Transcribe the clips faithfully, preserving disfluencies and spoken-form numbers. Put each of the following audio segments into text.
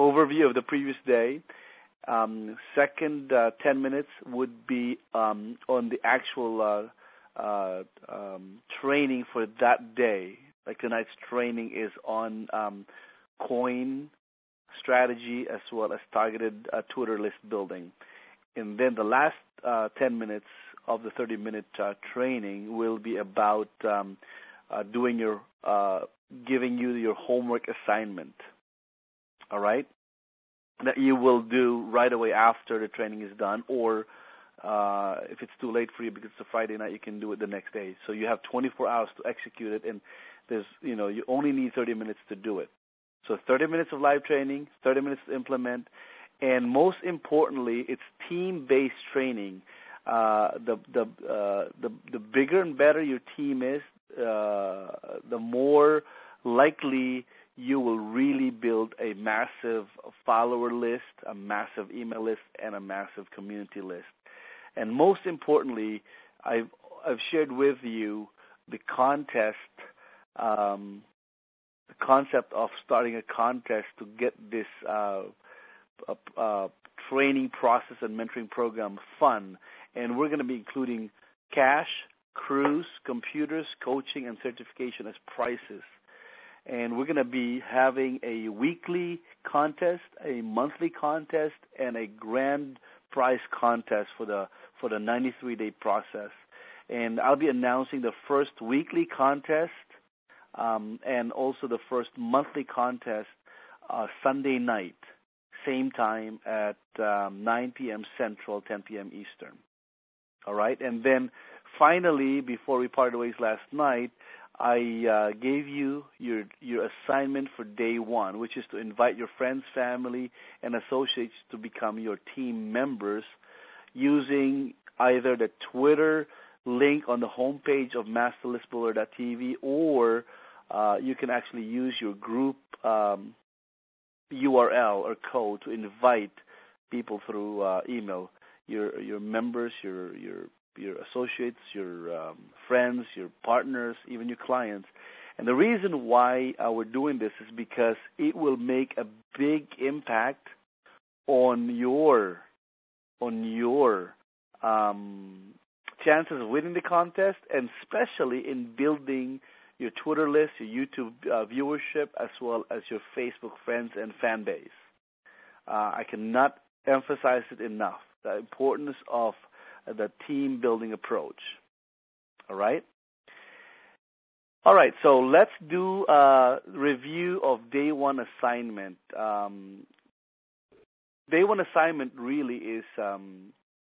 overview of the previous day. Um, second uh, ten minutes would be um, on the actual uh, uh, um, training for that day. Like tonight's training is on um, coin strategy as well as targeted uh, Twitter list building. And then the last uh, ten minutes of the thirty-minute uh, training will be about um, uh, doing your, uh, giving you your homework assignment. All right, that you will do right away after the training is done, or uh, if it's too late for you because it's a Friday night, you can do it the next day. So you have twenty-four hours to execute it, and there's, you know, you only need thirty minutes to do it. So thirty minutes of live training, thirty minutes to implement, and most importantly, it's team-based training. Uh, the the uh, the the bigger and better your team is, uh, the more likely you will really build a massive follower list, a massive email list, and a massive community list. And most importantly, I've I've shared with you the contest, um, the concept of starting a contest to get this uh, uh, uh, training process and mentoring program fun. And we're going to be including cash, cruise, computers, coaching, and certification as prizes. And we're going to be having a weekly contest, a monthly contest, and a grand prize contest for the for the ninety-three day process. And I'll be announcing the first weekly contest um, and also the first monthly contest uh, Sunday night, same time at um, nine p.m. Central, ten p.m. Eastern. All right, and then finally, before we parted ways last night, I uh, gave you your your assignment for day one, which is to invite your friends, family, and associates to become your team members using either the Twitter link on the homepage of master list builder dot t v, or uh, you can actually use your group um, U R L or code to invite people through uh, email. Your your members, your your your associates, your um, friends, your partners, even your clients. And the reason why uh, we're doing this is because it will make a big impact on your on your um, chances of winning the contest, and especially in building your Twitter list, your YouTube uh, viewership, as well as your Facebook friends and fan base. Uh, I cannot emphasize it enough, the importance of the team building approach. All right? All right, so let's do a review of day one assignment. Um, day one assignment really is um,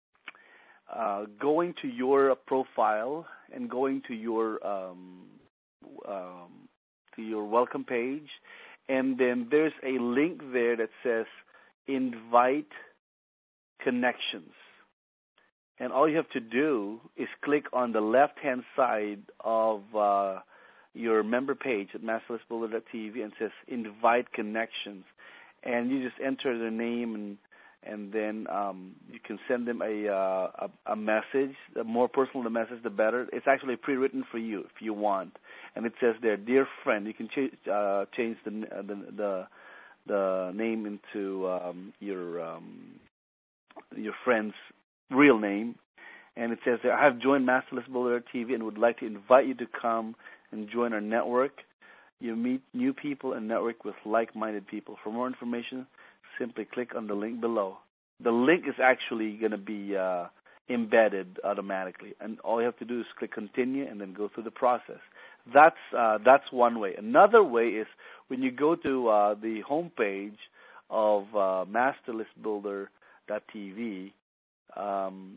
uh, going to your profile and going to your um, um, to your welcome page, and then there's a link there that says invite connections. And all you have to do is click on the left-hand side of uh, your member page at master list builder dot t v, and it says invite connections. And you just enter their name, and and then um, you can send them a, uh, a a message. The more personal the message, the better. It's actually pre-written for you if you want. And it says there, dear friend. You can ch- uh, change the, the the the name into um, your um, your friend's real name, and it says there, I have joined master list builder dot t v and would like to invite you to come and join our network. You meet new people and network with like-minded people. For more information, simply click on the link below. The link is actually going to be uh, embedded automatically, and all you have to do is click continue and then go through the process. That's uh, that's one way. Another way is when you go to uh, the homepage of uh, master list builder dot t v, um,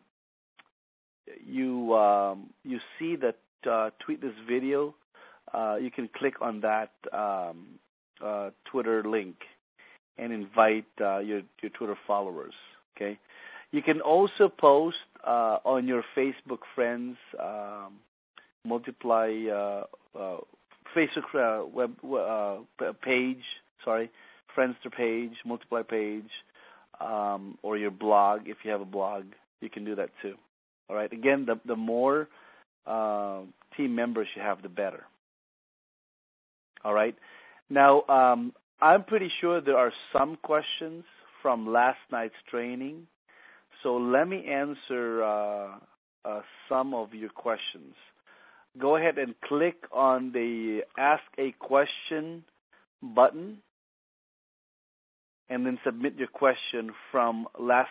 you um, you see that uh, tweet this video. Uh, you can click on that um, uh, Twitter link and invite uh, your your Twitter followers. Okay, you can also post uh, on your Facebook friends, um, multiply uh, uh, Facebook uh, web uh, page. Sorry, Friendster page, multiply page, um, or your blog if you have a blog. You can do that too. All right. Again, the the more uh, team members you have, the better. All right. Now, um, I'm pretty sure there are some questions from last night's training. So let me answer uh, uh, some of your questions. Go ahead and click on the Ask a Question button and then submit your question from last